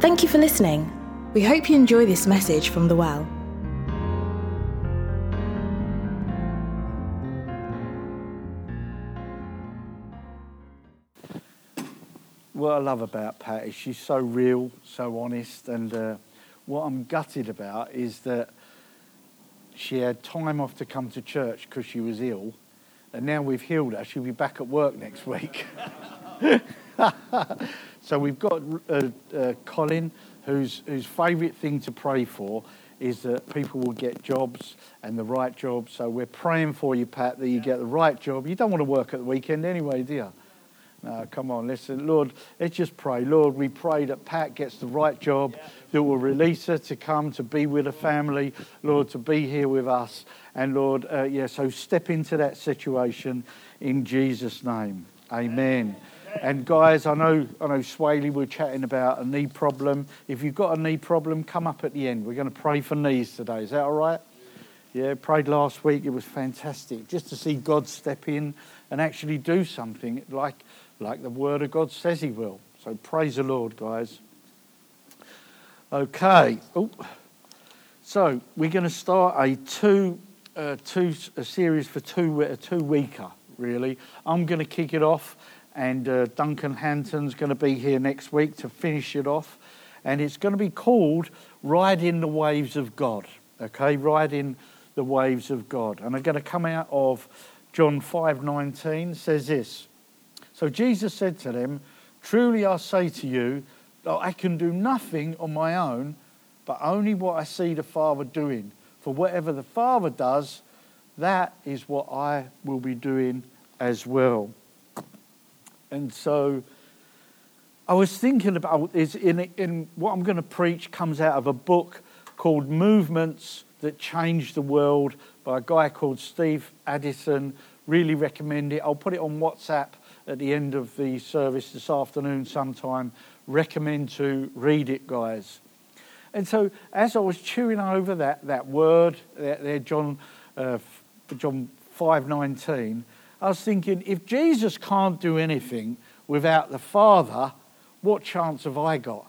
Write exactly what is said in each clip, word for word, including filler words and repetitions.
Thank you for listening. We hope you enjoy this message from The Well. What I love about Pat is she's so real, so honest, and uh, what I'm gutted about is that she had time off to come to church because she was ill, and now we've healed her. She'll be back at work next week. So we've got uh, uh, Colin, whose whose favourite thing to pray for is that people will get jobs and the right job. So we're praying for you, Pat, that you get the right job. You don't want to work at the weekend anyway, do you? No, come on, listen, Lord, let's just pray. Lord, we pray that Pat gets the right job, that will release her to come, to be with her family, Lord, to be here with us. And Lord, uh, yeah, so step into that situation in Jesus' name. Amen. And guys, I know, I know, Swaley, we're chatting about a knee problem. If you've got a knee problem, come up at the end. We're going to pray for knees today. Is that all right? Yeah, prayed last week. It was fantastic just to see God step in and actually do something like like the Word of God says He will. So praise the Lord, guys. Okay. Ooh. So we're going to start a two uh, two a series for two a two weeker. Really, I'm going to kick it off. And uh, Duncan Hanton's going to be here next week to finish it off. And it's going to be called Riding the Waves of God. Okay, Riding the Waves of God. And I'm going to come out of John five nineteen, says this. So Jesus said to them, "Truly I say to you, that I can do nothing on my own, but only what I see the Father doing. For whatever the Father does, that is what I will be doing as well." And so I was thinking about is in in what I'm going to preach comes out of a book called Movements That Changed the World by a guy called Steve Addison. Really recommend it. I'll put it on WhatsApp at the end of the service this afternoon sometime. Recommend to read it, guys. And so as I was chewing over that that word there, there John uh, John five nineteen. I was thinking, if Jesus can't do anything without the Father, what chance have I got?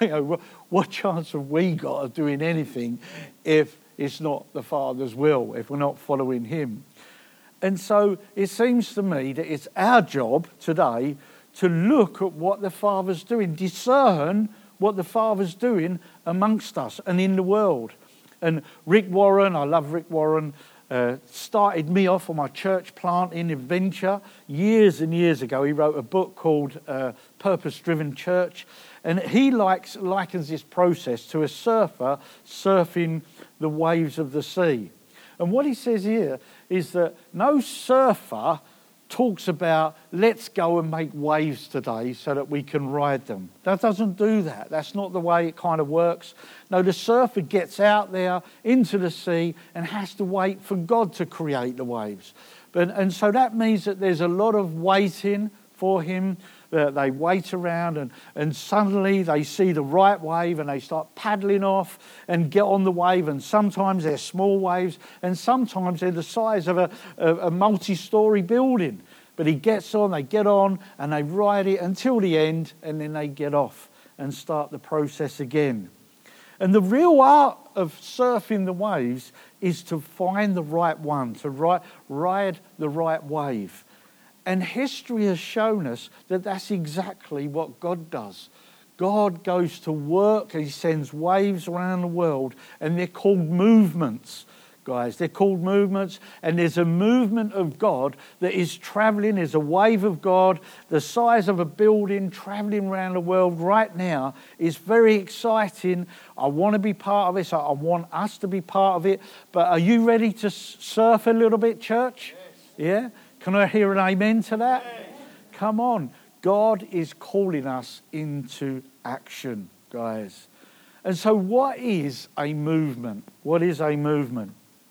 What chance have we got of doing anything if it's not the Father's will, if we're not following Him? And so it seems to me that it's our job today to look at what the Father's doing, discern what the Father's doing amongst us and in the world. And Rick Warren, I love Rick Warren, Uh, started me off on my church planting adventure years and years ago. He wrote a book called uh, Purpose Driven Church, and he likes likens this process to a surfer surfing the waves of the sea. And what he says here is that no surfer talks about, let's go and make waves today so that we can ride them. That doesn't do that. That's not the way it kind of works. No, the surfer gets out there into the sea and has to wait for God to create the waves. But, and so that means that there's a lot of waiting for him. Uh, they wait around and, and suddenly they see the right wave and they start paddling off and get on the wave. And sometimes they're small waves and sometimes they're the size of a, a, a multi-storey building. But he gets on, they get on and they ride it until the end and then they get off and start the process again. And the real art of surfing the waves is to find the right one, to ride, ride the right wave. And history has shown us that that's exactly what God does. God goes to work and He sends waves around the world, and they're called movements, guys. They're called movements, and there's a movement of God that is travelling. There's a wave of God the size of a building travelling around the world right now. It's very exciting. I want to be part of it, so I want us to be part of it. But are you ready to surf a little bit, church? Yes. Yeah? Can I hear an amen to that? Amen. Come on. God is calling us into action, guys. And so what is a movement? What is a movement?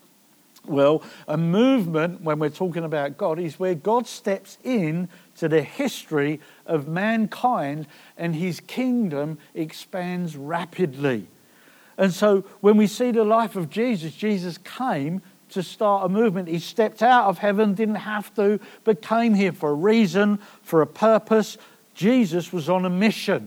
Well, a movement, when we're talking about God, is where God steps in to the history of mankind and His kingdom expands rapidly. And so when we see the life of Jesus, Jesus came to start a movement. He stepped out of heaven, didn't have to, but came here for a reason, for a purpose. Jesus was on a mission.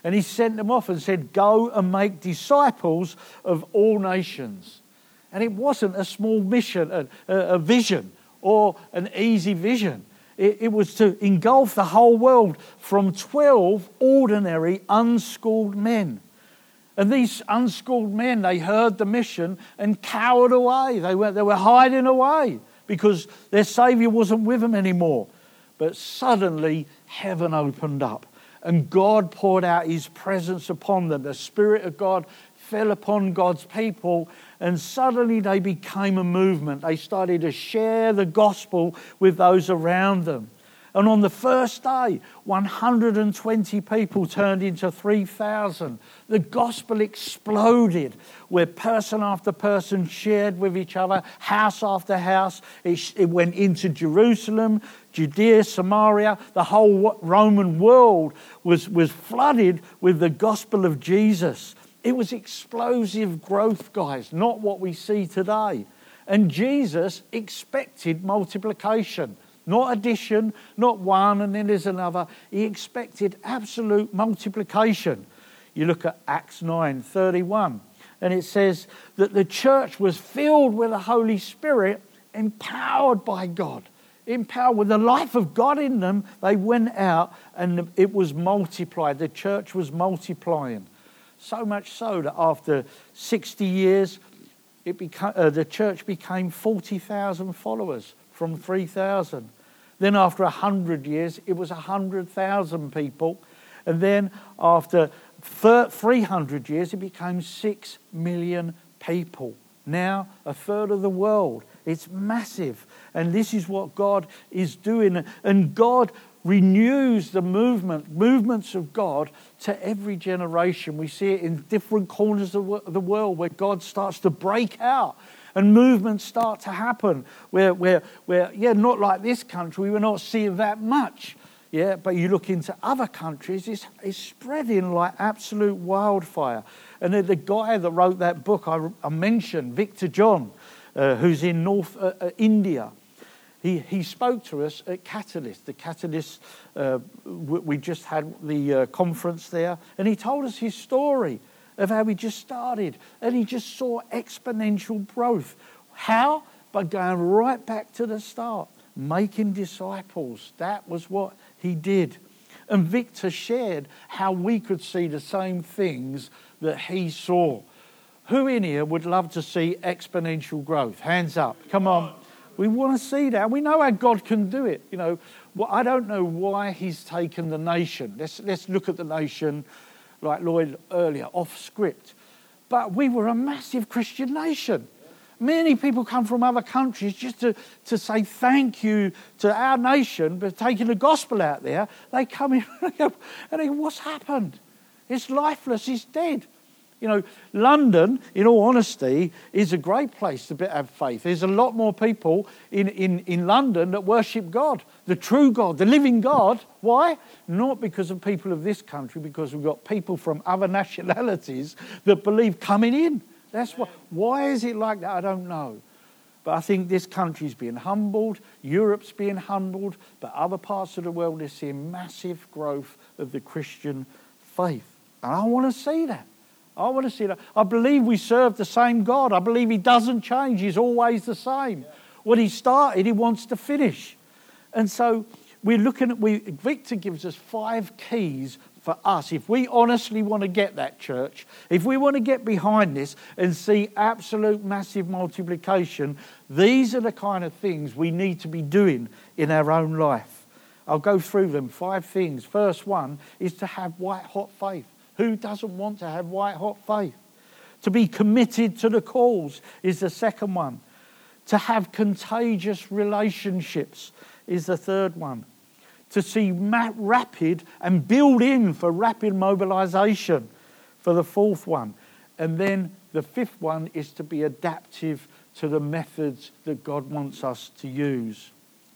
And he sent them off and said, go and make disciples of all nations. And it wasn't a small mission, a, a vision, or an easy vision. It, it was to engulf the whole world from twelve ordinary, unschooled men. And these unschooled men, they heard the mission and cowered away. They were, they were hiding away because their Saviour wasn't with them anymore. But suddenly, heaven opened up and God poured out his presence upon them. The Spirit of God fell upon God's people, and suddenly they became a movement. They started to share the gospel with those around them. And on the first day, one hundred twenty people turned into three thousand. The gospel exploded, where person after person shared with each other, house after house. It, it went into Jerusalem, Judea, Samaria. The whole Roman world was, was flooded with the gospel of Jesus. It was explosive growth, guys, not what we see today. And Jesus expected multiplication. Not addition, not one and then there's another. He expected absolute multiplication. You look at Acts nine thirty-one, and it says that the church was filled with the Holy Spirit, empowered by God. Empowered with the life of God in them, they went out and it was multiplied. The church was multiplying. So much so that after sixty years, it became, uh, the church became forty thousand followers from three thousand. Then after one hundred years, it was one hundred thousand people. And then after three hundred years, it became six million people. Now, a third of the world. It's massive. And this is what God is doing. And God renews the movement, movements of God to every generation. We see it in different corners of the world where God starts to break out. And movements start to happen where, where, where, yeah, not like this country, we're not seeing that much. Yeah, but you look into other countries, it's, it's spreading like absolute wildfire. And the, the guy that wrote that book I, I mentioned, Victor John, uh, who's in North uh, uh, India, he, he spoke to us at Catalyst. The Catalyst, uh, we just had the uh, conference there, and he told us his story of how he just started, and he just saw exponential growth. How? By going right back to the start, making disciples. That was what he did. And Victor shared how we could see the same things that he saw. Who in here would love to see exponential growth? Hands up. Come on. We want to see that. We know how God can do it. You know, well, I don't know why he's taken the nation. Let's, let's look at the nation, like Lloyd earlier, off script. But we were a massive Christian nation. Many people come from other countries just to, to say thank you to our nation for taking the gospel out there. They come in and they go, what's happened? It's lifeless, it's dead. You know, London, in all honesty, is a great place to have faith. There's a lot more people in, in, in London that worship God, the true God, the living God. Why? Not because of people of this country, because we've got people from other nationalities that believe coming in. That's why. Why is it like that? I don't know. But I think this country's being humbled, Europe's being humbled, but other parts of the world are seeing massive growth of the Christian faith. And I want to see that. I want to see that. I believe we serve the same God. I believe he doesn't change. He's always the same. Yeah. What he started, he wants to finish. And so we're looking at, we, Victor gives us five keys for us. If we honestly want to get that, church, if we want to get behind this and see absolute massive multiplication, these are the kind of things we need to be doing in our own life. I'll go through them. Five things. First one is to have white-hot faith. Who doesn't want to have white-hot faith? To be committed to the cause is the second one. To have contagious relationships is the third one. To see ma- rapid and build in for rapid mobilisation for the fourth one. And then the fifth one is to be adaptive to the methods that God wants us to use.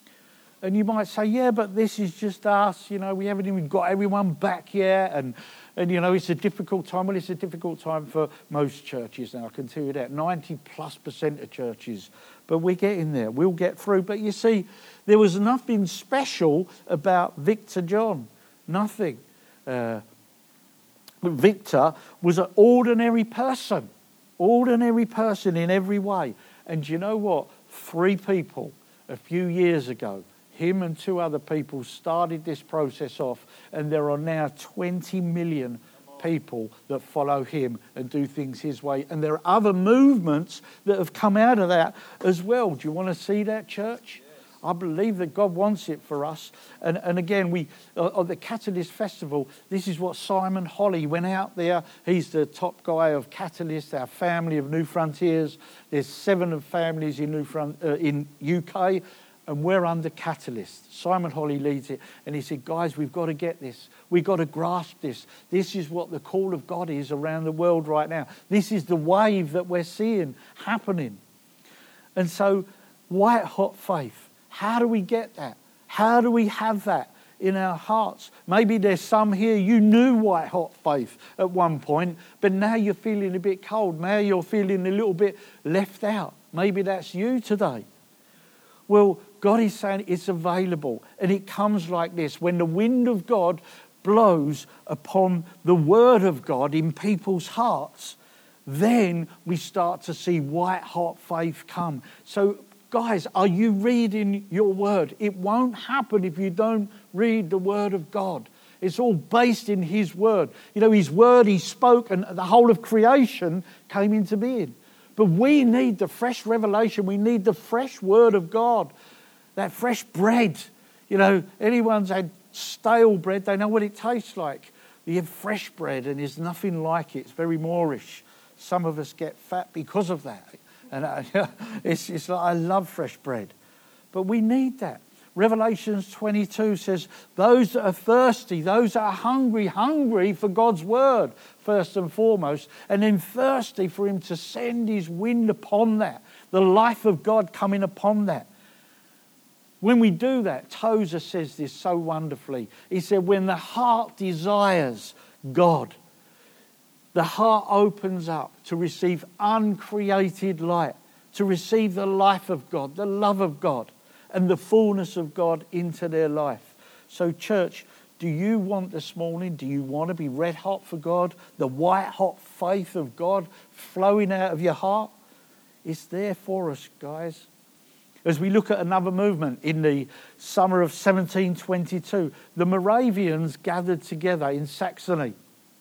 And you might say, yeah, but this is just us. You know, we haven't even got everyone back yet. And, and you know, it's a difficult time. Well, it's a difficult time for most churches now, I can tell you that. ninety plus percent of churches. But we're getting there. We'll get through. But you see, there was nothing special about Victor John. Nothing. Uh, Victor was an ordinary person, ordinary person in every way. And do you know what? Three people a few years ago, him and two other people started this process off, and there are now twenty million people that follow him and do things his way. And there are other movements that have come out of that as well. Do you want to see that, church? I believe that God wants it for us. And, and again, we uh, at the Catalyst Festival, this is what Simon Holly went out there. He's the top guy of Catalyst, our family of New Frontiers. There's seven of families in New Front, uh, in U K, and we're under Catalyst. Simon Holly leads it, and he said, guys, we've got to get this. We've got to grasp this. This is what the call of God is around the world right now. This is the wave that we're seeing happening. And so, white hot faith. How do we get that? How do we have that in our hearts? Maybe there's some here, you knew white hot faith at one point, but now you're feeling a bit cold. Now you're feeling a little bit left out. Maybe that's you today. Well, God is saying it's available, and it comes like this. When the wind of God blows upon the word of God in people's hearts, then we start to see white hot faith come. So, guys, are you reading your word? It won't happen if you don't read the word of God. It's all based in his word. You know, his word he spoke, and the whole of creation came into being. But we need the fresh revelation. We need the fresh word of God. That fresh bread. You know, anyone's had stale bread, they know what it tastes like. You have fresh bread and there's nothing like it. It's very Moorish. Some of us get fat because of that. And I, it's, it's like, I love fresh bread. But we need that. Revelations twenty-two says, those that are thirsty, those that are hungry, hungry for God's word, first and foremost, and then thirsty for him to send his wind upon that, the life of God coming upon that. When we do that, Tozer says this so wonderfully. He said, when the heart desires God, the heart opens up to receive uncreated light, to receive the life of God, the love of God, and the fullness of God into their life. So, church, do you want this morning, do you want to be red hot for God? The white hot faith of God flowing out of your heart? It's there for us, guys. As we look at another movement in the summer of seventeen twenty-two, the Moravians gathered together in Saxony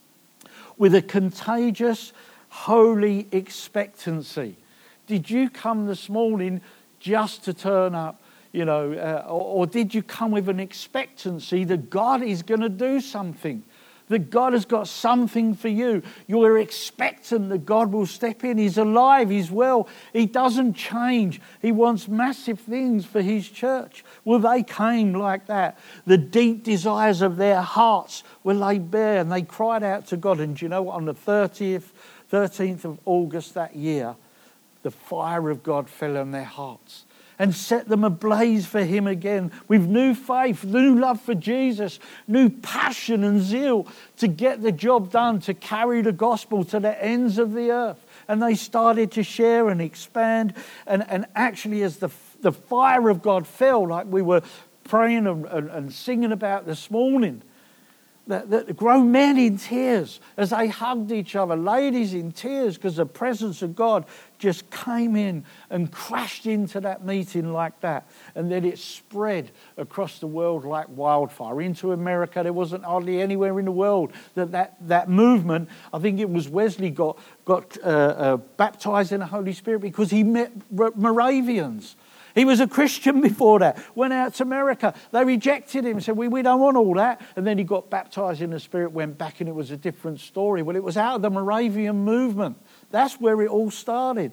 with a contagious, holy expectancy. Did you come this morning just to turn up, you know, uh, or, or did you come with an expectancy that God is going to do something? That God has got something for you. You're expectant that God will step in. He's alive, he's well. He doesn't change. He wants massive things for his church. Well, they came like that. The deep desires of their hearts were laid bare, and they cried out to God. And do you know what? On the thirtieth, thirteenth of August that year, the fire of God fell on their hearts and set them ablaze for him again with new faith, new love for Jesus, new passion and zeal to get the job done, to carry the gospel to the ends of the earth. And they started to share and expand. And, and actually, as the, the fire of God fell, like we were praying and, and, and singing about this morning, the, the grown men in tears as they hugged each other, ladies in tears because the presence of God just came in and crashed into that meeting like that. And then it spread across the world like wildfire. Into America, there wasn't hardly anywhere in the world that that, that movement, I think it was Wesley got, got uh, uh, baptized in the Holy Spirit because he met Moravians. He was a Christian before that, went out to America. They rejected him, said, we, we don't want all that. And then he got baptized in the Spirit, went back, and it was a different story. Well, it was out of the Moravian movement. That's where it all started.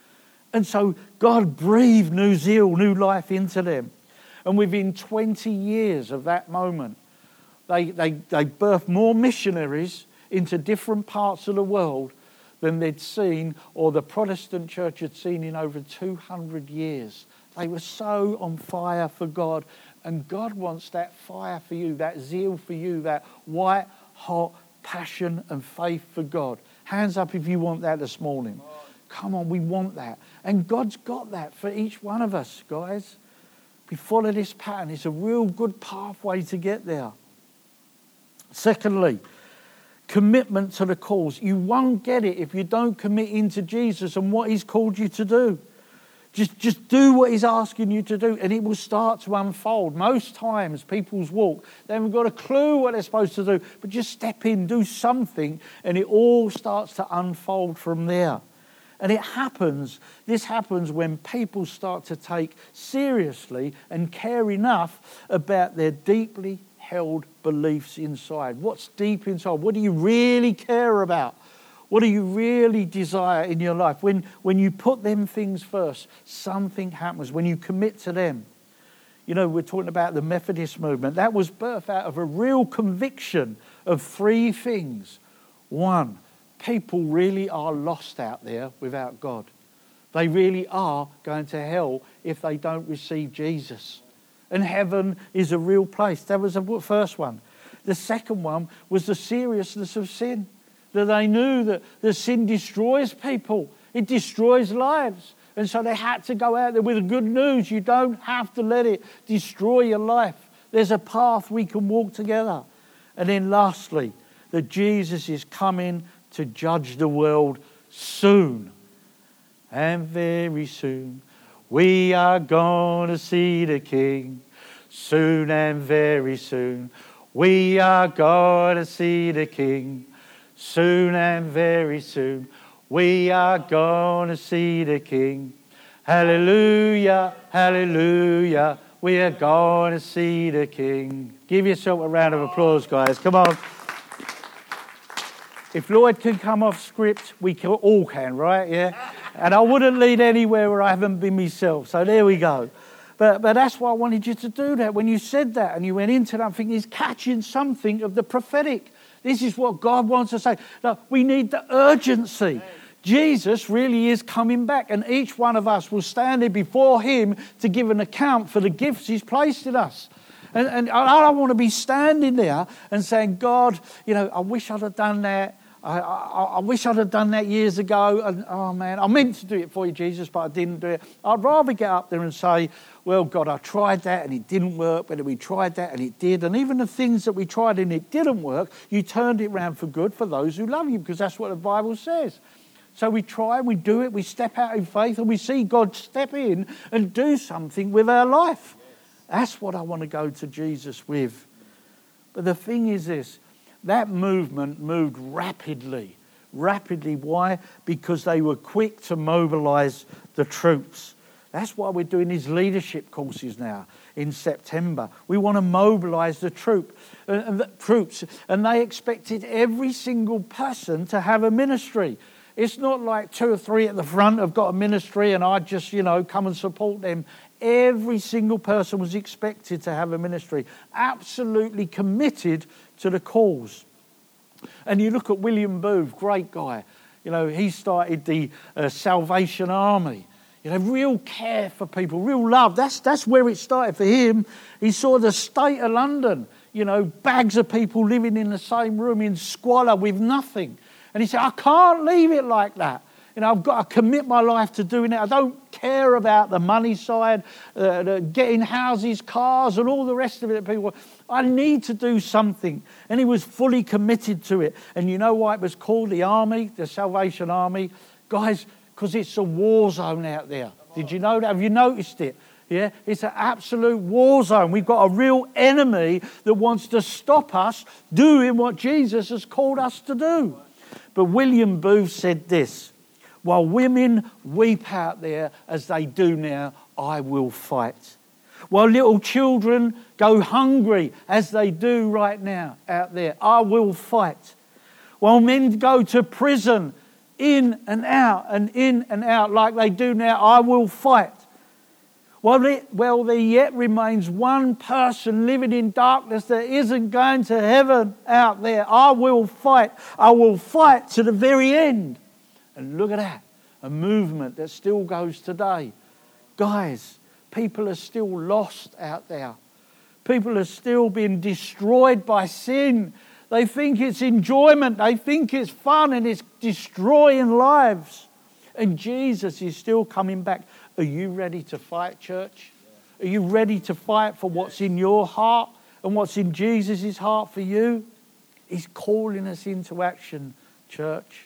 And so God breathed new zeal, new life into them. And within twenty years of that moment, they, they, they birthed more missionaries into different parts of the world than they'd seen, or the Protestant church had seen in over two hundred years. They were so on fire for God. And God wants that fire for you, that zeal for you, that white, hot passion and faith for God. Hands up if you want that this morning. Come on, we want that. And God's got that for each one of us, guys. We follow this pattern. It's a real good pathway to get there. Secondly, commitment to the cause. You won't get it if you don't commit into Jesus and what he's called you to do. Just, just do what he's asking you to do and it will start to unfold. Most times people's walk, they haven't got a clue what they're supposed to do, but just step in, do something, and it all starts to unfold from there. And it happens, this happens when people start to take seriously and care enough about their deeply held beliefs inside. What's deep inside? What do you really care about? What do you really desire in your life? When, when you put them things first, something happens. When you commit to them. You know, we're talking about the Methodist movement. That was birthed out of a real conviction of three things. One, people really are lost out there without God. They really are going to hell if they don't receive Jesus. And heaven is a real place. That was the first one. The second one was the seriousness of sin. That they knew that the sin destroys people. It destroys lives. And so they had to go out there with the good news. You don't have to let it destroy your life. There's a path we can walk together. And then lastly, that Jesus is coming to judge the world soon. And very soon we are going to see the King. Soon and very soon we are going to see the King. Soon and very soon we are going to see the King. Hallelujah, hallelujah, we are going to see the King. Give yourself a round of applause, guys. Come on. If Lloyd can come off script, we can, all can, right? Yeah. And I wouldn't lead anywhere where I haven't been myself. So there we go. But but that's why I wanted you to do that. When you said that and you went into that, I'm thinking he's catching something of the prophetic. This is what God wants to say. No, we need the urgency. Jesus really is coming back, and each one of us will stand there before him to give an account for the gifts he's placed in us. And, and I don't want to be standing there and saying, God, you know, I wish I'd have done that. I, I, I wish I'd have done that years ago. And oh man, I meant to do it for you, Jesus, but I didn't do it. I'd rather get up there and say, well, God, I tried that and it didn't work. But we tried that and it did. And even the things that we tried and it didn't work, you turned it around for good for those who love you, because that's what the Bible says. So we try, we do it, we step out in faith, and we see God step in and do something with our life. That's what I want to go to Jesus with. But the thing is this, that movement moved rapidly. Rapidly. Why? Because they were quick to mobilise the troops. That's why we're doing these leadership courses now in September. We want to mobilise the troop, uh, the troops. And they expected every single person to have a ministry. It's not like two or three at the front have got a ministry and I just, you know, come and support them. Every single person was expected to have a ministry, absolutely committed to the cause. And you look at William Booth, great guy. You know, he started the uh, Salvation Army. You know, real care for people, real love. That's that's where it started for him. He saw the state of London, you know, bags of people living in the same room in squalor with nothing. And he said, I can't leave it like that. You know, I've got to commit my life to doing it. I don't care about the money side, uh, the getting houses, cars, and all the rest of it. People, I need to do something. And he was fully committed to it. And you know why it was called the Army, the Salvation Army? Guys, because it's a war zone out there. Did you know that? Have you noticed it? Yeah, it's an absolute war zone. We've got a real enemy that wants to stop us doing what Jesus has called us to do. But William Booth said this, while women weep out there as they do now, I will fight. While little children go hungry as they do right now out there, I will fight. While men go to prison in and out and in and out like they do now, I will fight. While there, well, there yet remains one person living in darkness that isn't going to heaven out there, I will fight. I will fight to the very end. And look at that, a movement that still goes today. Guys, people are still lost out there. People are still being destroyed by sin. They think it's enjoyment. They think it's fun, and it's destroying lives. And Jesus is still coming back. Are you ready to fight, church? Are you ready to fight for what's in your heart and what's in Jesus' heart for you? He's calling us into action, church.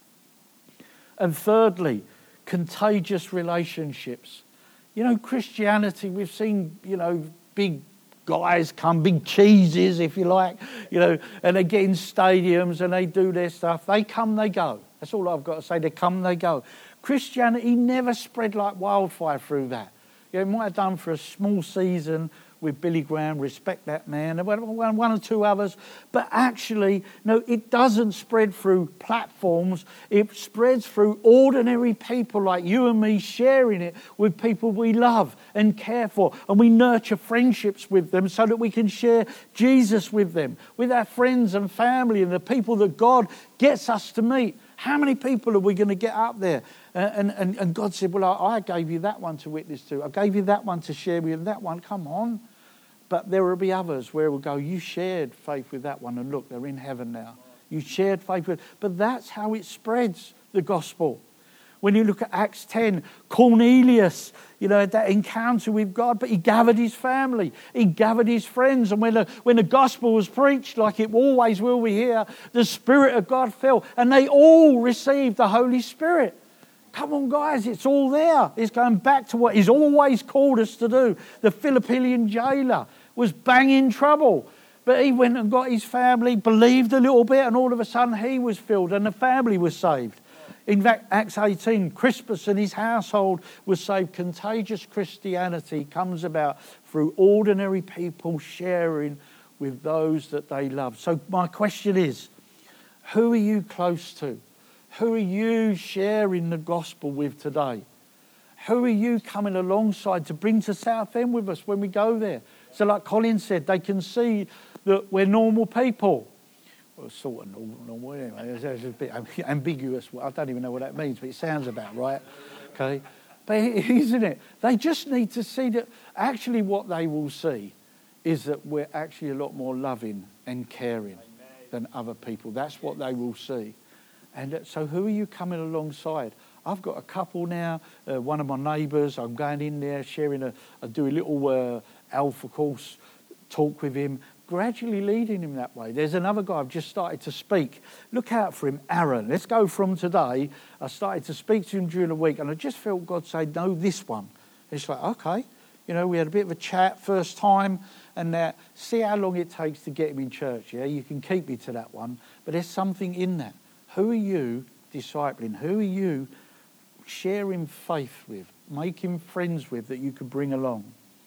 And thirdly, contagious relationships. You know, Christianity, we've seen, you know, big guys come, big cheeses, if you like, you know, and they get in stadiums and they do their stuff. They come, they go. That's all I've got to say. They come, they go. Christianity never spread like wildfire through that. You know, it might have done for a small season with Billy Graham, respect that man, and one, one or two others. But actually, no, it doesn't spread through platforms. It spreads through ordinary people like you and me sharing it with people we love and care for. And we nurture friendships with them so that we can share Jesus with them, with our friends and family and the people that God gets us to meet. How many people are we going to get up there? Uh, and, and, and God said, well, I, I gave you that one to witness to. I gave you that one to share with you. That one, come on. But there will be others where we'll go, you shared faith with that one, and look, they're in heaven now. You shared faith with... But that's how it spreads, the gospel. When you look at Acts ten, Cornelius, you know, that encounter with God, but he gathered his family, he gathered his friends, and when the, when the gospel was preached, like it always will be here, the Spirit of God fell, and they all received the Holy Spirit. Come on, guys, it's all there. It's going back to what he's always called us to do. The Philippian jailer was banging trouble, but he went and got his family, believed a little bit, and all of a sudden he was filled and the family was saved. In fact, Acts eighteen, Crispus and his household was saved. Contagious Christianity comes about through ordinary people sharing with those that they love. So my question is, who are you close to? Who are you sharing the gospel with today? Who are you coming alongside to bring to Southend with us when we go there? So like Colin said, they can see that we're normal people. Well, sort of normal, normal anyway. It's, it's a bit ambiguous. I don't even know what that means, but it sounds about right. Okay, but isn't it? They just need to see that actually what they will see is that we're actually a lot more loving and caring than other people. That's what they will see. And so who are you coming alongside? I've got a couple now, uh, one of my neighbours, I'm going in there, sharing a, I do a little uh, alpha course, talk with him, gradually leading him that way. There's another guy I've just started to speak. Look out for him, Aaron. Let's go from today. I started to speak to him during the week, and I just felt God say, no, this one. It's like, okay. You know, we had a bit of a chat first time, and uh, see how long it takes to get him in church, yeah? You can keep me to that one, but there's something in that. Who are you discipling? Who are you sharing faith with, making friends with that you could bring along?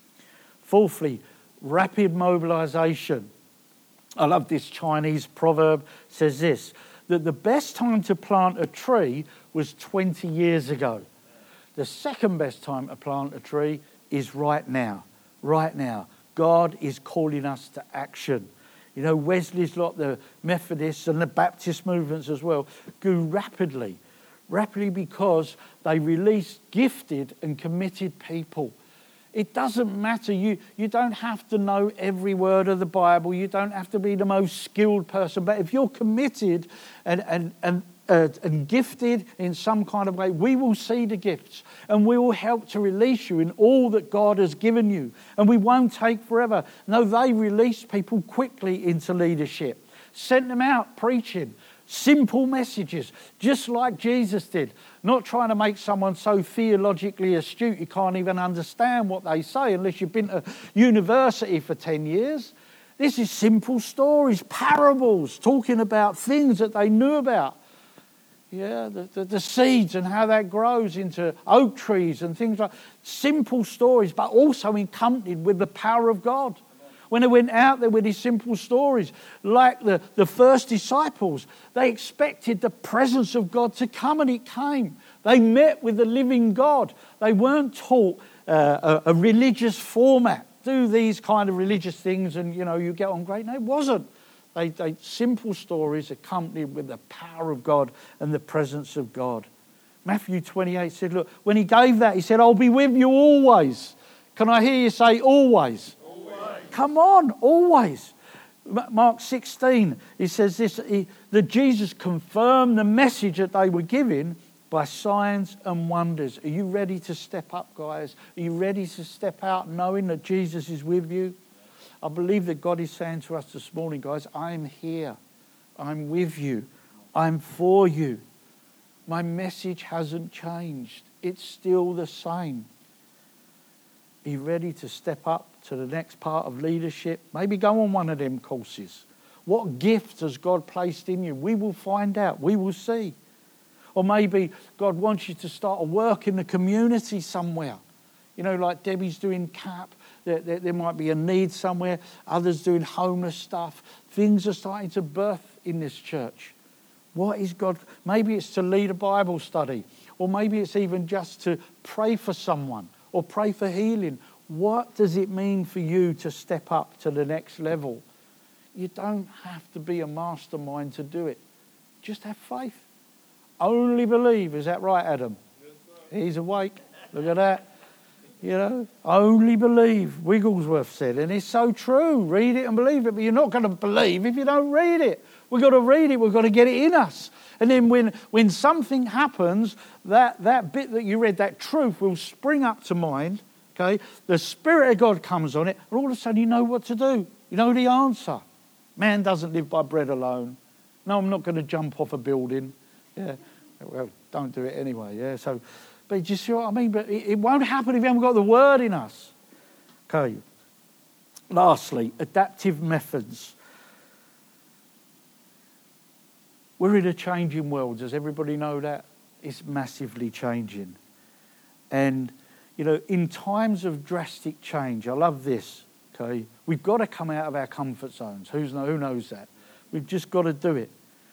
Fourthly, rapid mobilisation. I love this Chinese proverb. It says this, that the best time to plant a tree was twenty years ago. The second best time to plant a tree is right now. Right now. God is calling us to action. You know, Wesley's lot, the Methodists and the Baptist movements as well, grew rapidly. Rapidly because they released gifted and committed people. It doesn't matter. You, you don't have to know every word of the Bible. You don't have to be the most skilled person. But if you're committed and, and, and, uh, and gifted in some kind of way, we will see the gifts and we will help to release you in all that God has given you. And we won't take forever. No, they released people quickly into leadership. Sent them out preaching. Simple messages, just like Jesus did. Not trying to make someone so theologically astute you can't even understand what they say unless you've been to university for ten years. This is simple stories, parables, talking about things that they knew about. Yeah, the, the, the seeds and how that grows into oak trees and things like simple stories, but also accompanied with the power of God. When they went out there with these simple stories, like the, the first disciples, they expected the presence of God to come, and it came. They met with the living God. They weren't taught uh, a, a religious format. Do these kind of religious things and, you know, you get on great. No, it wasn't. They, they simple stories accompanied with the power of God and the presence of God. Matthew twenty-eight said, look, when he gave that, he said, I'll be with you always. Can I hear you say always? Come on, always. Mark sixteen, he says this, he, that Jesus confirmed the message that they were giving by signs and wonders. Are you ready to step up, guys? Are you ready to step out knowing that Jesus is with you? I believe that God is saying to us this morning, guys, I am here. I'm with you. I'm for you. My message hasn't changed. It's still the same. Be ready to step up to the next part of leadership. Maybe go on one of them courses. What gift has God placed in you? We will find out. We will see. Or maybe God wants you to start a work in the community somewhere. You know, like Debbie's doing C A P. There, there, there might be a need somewhere. Others doing homeless stuff. Things are starting to birth in this church. What is God? Maybe it's to lead a Bible study. Or maybe it's even just to pray for someone. Or pray for healing. What does it mean for you to step up to the next level? You don't have to be a mastermind to do it. Just have faith. Only believe. Is that right, Adam? Yes, sir. He's awake. Look at that. You know, only believe, Wigglesworth said. And it's so true. Read it and believe it. But you're not going to believe if you don't read it. We've got to read it. We've got to get it in us. And then when, when something happens, that, that bit that you read, that truth will spring up to mind. Okay, the Spirit of God comes on it. And all of a sudden you know what to do. You know the answer. Man doesn't live by bread alone. No, I'm not going to jump off a building. Yeah, well, don't do it anyway. Yeah, so, but do you see what I mean? But it, it won't happen if you haven't got the Word in us. Okay. Lastly, adaptive methods. We're in a changing world. Does everybody know that? It's massively changing. And, you know, in times of drastic change, I love this. Okay, we've got to come out of our comfort zones. Who's, who knows that? We've just got to do it.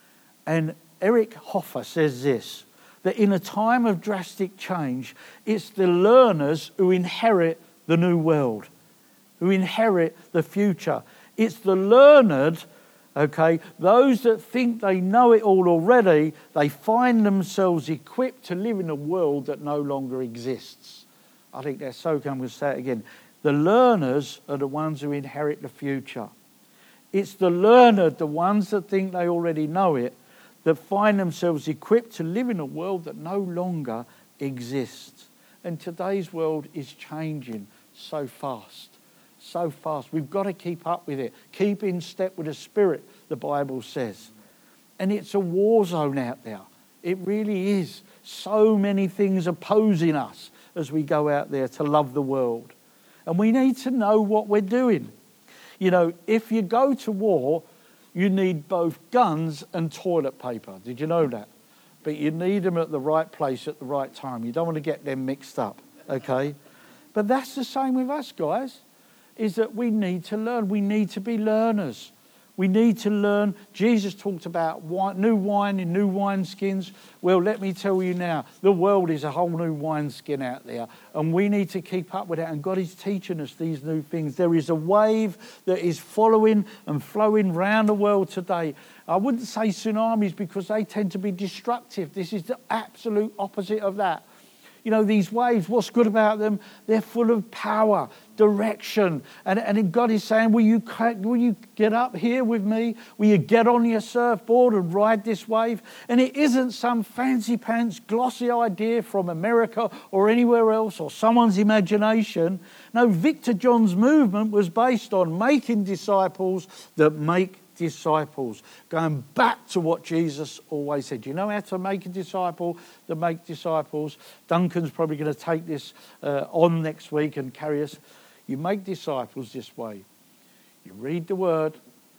And Eric Hoffer says this, that in a time of drastic change, it's the learners who inherit the new world, who inherit the future. It's the learned, okay, those that think they know it all already, they find themselves equipped to live in a world that no longer exists. I think that's so good. I'm going to say it again. The learners are the ones who inherit the future. It's the learned, the ones that think they already know it, that find themselves equipped to live in a world that no longer exists. And today's world is changing so fast, so fast. We've got to keep up with it. Keep in step with the Spirit, the Bible says. And it's a war zone out there. It really is. So many things opposing us as we go out there to love the world. And we need to know what we're doing. You know, if you go to war, you need both guns and toilet paper. Did you know that? But you need them at the right place at the right time. You don't want to get them mixed up, okay? But that's the same with us, guys, is that we need to learn. We need to be learners. We need to learn. Jesus talked about wine, new wine in new wineskins. Well, let me tell you now, the world is a whole new wineskin out there, and we need to keep up with it. And God is teaching us these new things. There is a wave that is following and flowing round the world today. I wouldn't say tsunamis because they tend to be destructive. This is the absolute opposite of that. You know, these waves, what's good about them? They're full of power, direction. And, and God is saying, will you, will you get up here with me? Will you get on your surfboard and ride this wave? And it isn't some fancy pants, glossy idea from America or anywhere else or someone's imagination. No, Victor John's movement was based on making disciples that make disciples, going back to what Jesus always said. You know how to make a disciple that make disciples? Duncan's probably going to take this uh, on next week and carry us. You make disciples this way. You read the word,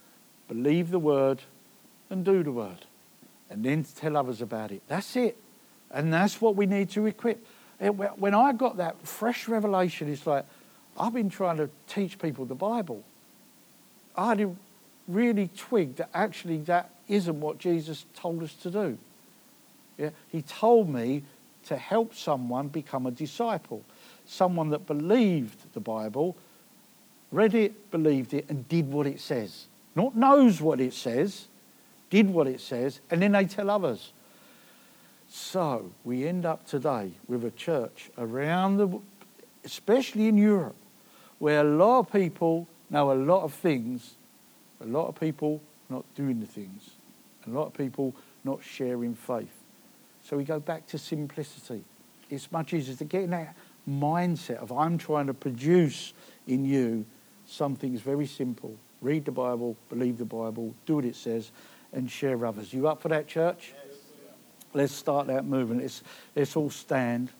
believe the word, and do the word. And then tell others about it. That's it. And that's what we need to equip. When I got that fresh revelation, it's like, I've been trying to teach people the Bible. I didn't really twigged that actually that isn't what Jesus told us to do. Yeah? He told me to help someone become a disciple, someone that believed the Bible, read it, believed it, and did what it says. Not knows what it says, did what it says, and then they tell others. So we end up today with a church around the, especially in Europe, where a lot of people know a lot of things, a lot of people not doing the things, a lot of people not sharing faith. So we go back to simplicity. It's much easier to get in that mindset of I'm trying to produce in you something that's very simple. Read the Bible, believe the Bible, do what it says, and share others. You up for that, church? Yes. Let's start that movement. Let's, let's all stand.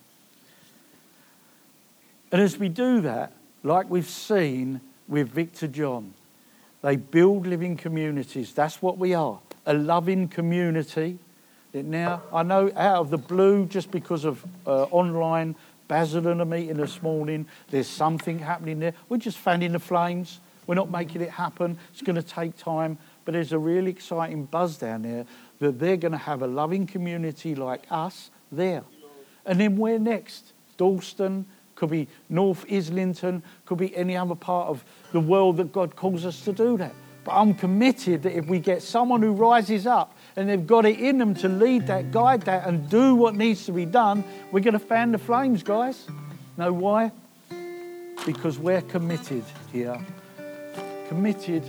And as we do that, like we've seen with Victor John, they build living communities. That's what we are, a loving community. That now, I know out of the blue, just because of uh, online, Basil and a meeting this morning, there's something happening there. We're just fanning the flames. We're not making it happen. It's going to take time. But there's a really exciting buzz down there that they're going to have a loving community like us there. And then where next? Dalston, could be North Islington, could be any other part of the world that God calls us to do that. But I'm committed that if we get someone who rises up and they've got it in them to lead that, guide that, and do what needs to be done, we're going to fan the flames, guys. Know why? Because we're committed here. Committed.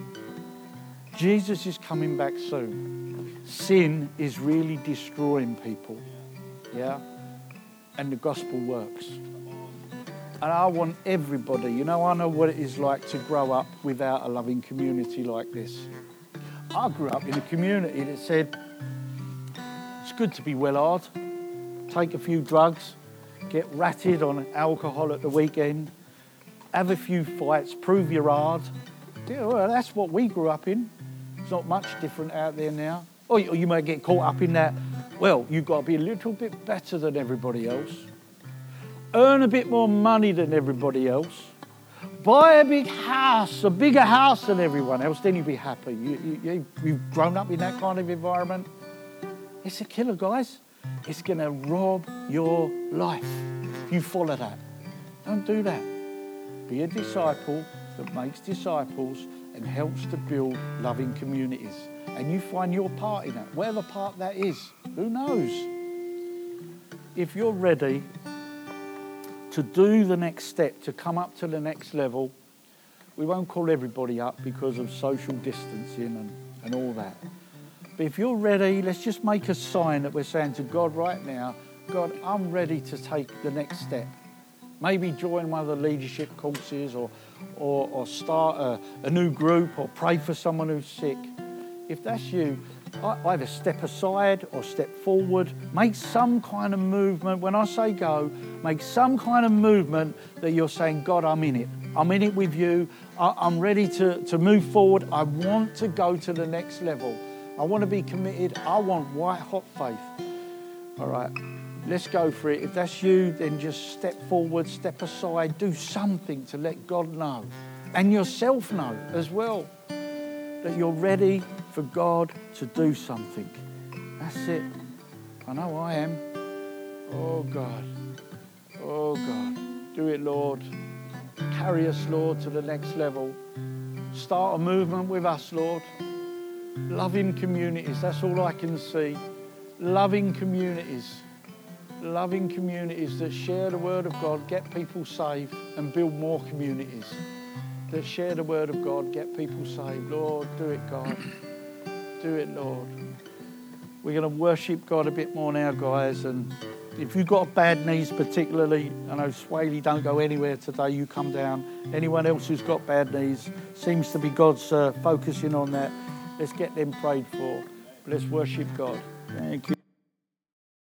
Jesus is coming back soon. Sin is really destroying people. Yeah? And the gospel works. And I want everybody, you know, I know what it is like to grow up without a loving community like this. I grew up in a community that said, it's good to be well hard, take a few drugs, get ratted on alcohol at the weekend, have a few fights, prove you're hard. Yeah, well, that's what we grew up in. It's not much different out there now. Or you, or you may get caught up in that, well, you've got to be a little bit better than everybody else. Earn a bit more money than everybody else. Buy a big house, a bigger house than everyone else, then you'll be happy. You, you, you've grown up in that kind of environment. It's a killer, guys. It's going to rob your life if you follow that. Don't do that. Be a disciple that makes disciples and helps to build loving communities. And you find your part in that, whatever part that is. Who knows? If you're ready to do the next step, to come up to the next level, we won't call everybody up because of social distancing and, and all that. But if you're ready, let's just make a sign that we're saying to God right now, God, I'm ready to take the next step. Maybe join one of the leadership courses or, or, or start a, a new group or pray for someone who's sick. If that's you, either step aside or step forward, make some kind of movement. When I say go, make some kind of movement that you're saying, God, I'm in it. I'm in it with you. I'm ready to, to move forward. I want to go to the next level. I want to be committed. I want white hot faith. All right, let's go for it. If that's you, then just step forward, step aside, do something to let God know and yourself know as well that you're ready for God to do something. That's it. I know I am. Oh God. Oh God. Do it, Lord. Carry us, Lord, to the next level. Start a movement with us, Lord. Loving communities. That's all I can see. Loving communities. Loving communities that share the word of God, get people saved and build more communities that share the word of God, get people saved. Lord, do it, God. Do it, Lord. We're going to worship God a bit more now, guys. And if you've got bad knees particularly, I know Swaley don't go anywhere today, you come down. Anyone else who's got bad knees, seems to be God's uh, focusing on that. Let's get them prayed for. Let's worship God. Thank you.